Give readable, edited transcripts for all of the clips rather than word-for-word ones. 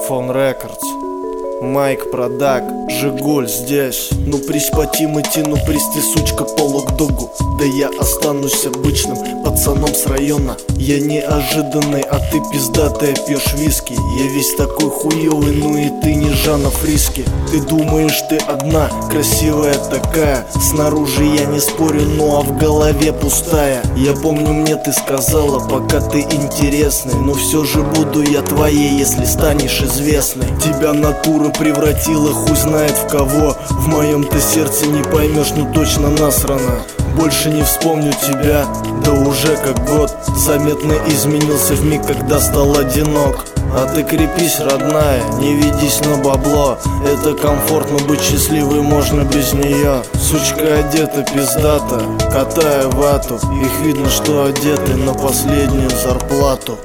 Фон Рекордс, Майк Продак, Жигуль здесь. Ну прись по Тимати, ну прись ты, сучка, по локдогу. Да я останусь обычным пацаном с района. Я неожиданный, а ты пиздатая пьешь виски. Я весь такой хуёвый, ну и ты не Жанна Фриски. Ты думаешь, ты одна, красивая такая. Снаружи я не спорю, ну а в голове пустая. Я помню, мне ты сказала, пока ты интересный. Но все же буду я твоей, если станешь известной. Тебя натура превратила, хуй знает в кого. В моем-то сердце не поймешь, ну точно насрано. Больше не вспомню тебя, да уже как год. Заметно изменился вмиг, когда стал одинок. А ты крепись, родная, не ведись на бабло. Это комфортно, быть счастливой можно без нее. Сучка одета пиздата, катая вату. Их видно, что одеты на последнюю зарплату.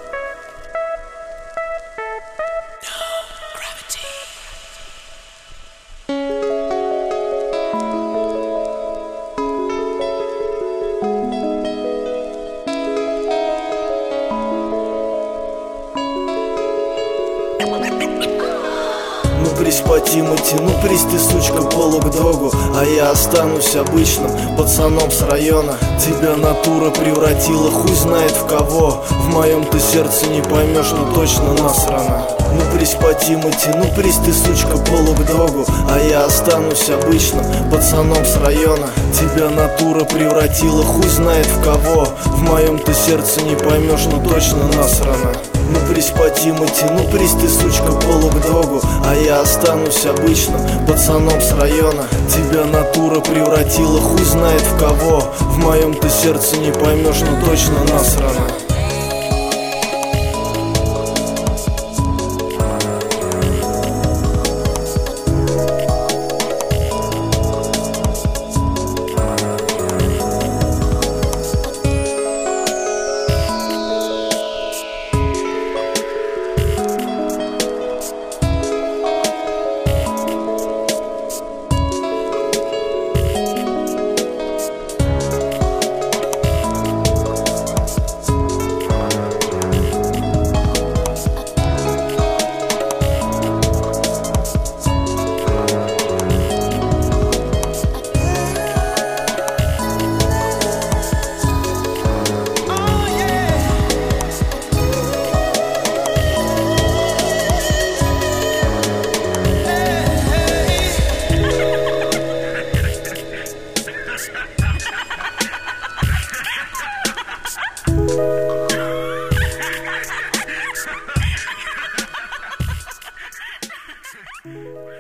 Ну прись по Тимати, ну прись ты, сучка, по локдогу. А я останусь обычным пацаном с района. Тебя натура превратила, хуй знает в кого. В моем-то сердце не поймешь, ну точно насрано. Ну прись по Тимати, ну прись ты, сучка, по локдогу. А я останусь обычным пацаном с района. Тебя натура превратила, хуй знает в кого. В моем-то сердце не поймешь, ну точно насрано. Ну прись по Тимати, ну прись ты, сучка, по локдогу. А я останусь обычным пацаном с района. Тебя натура превратила, хуй знает в кого. В моем-то сердце не поймешь, ну точно насрано. Right.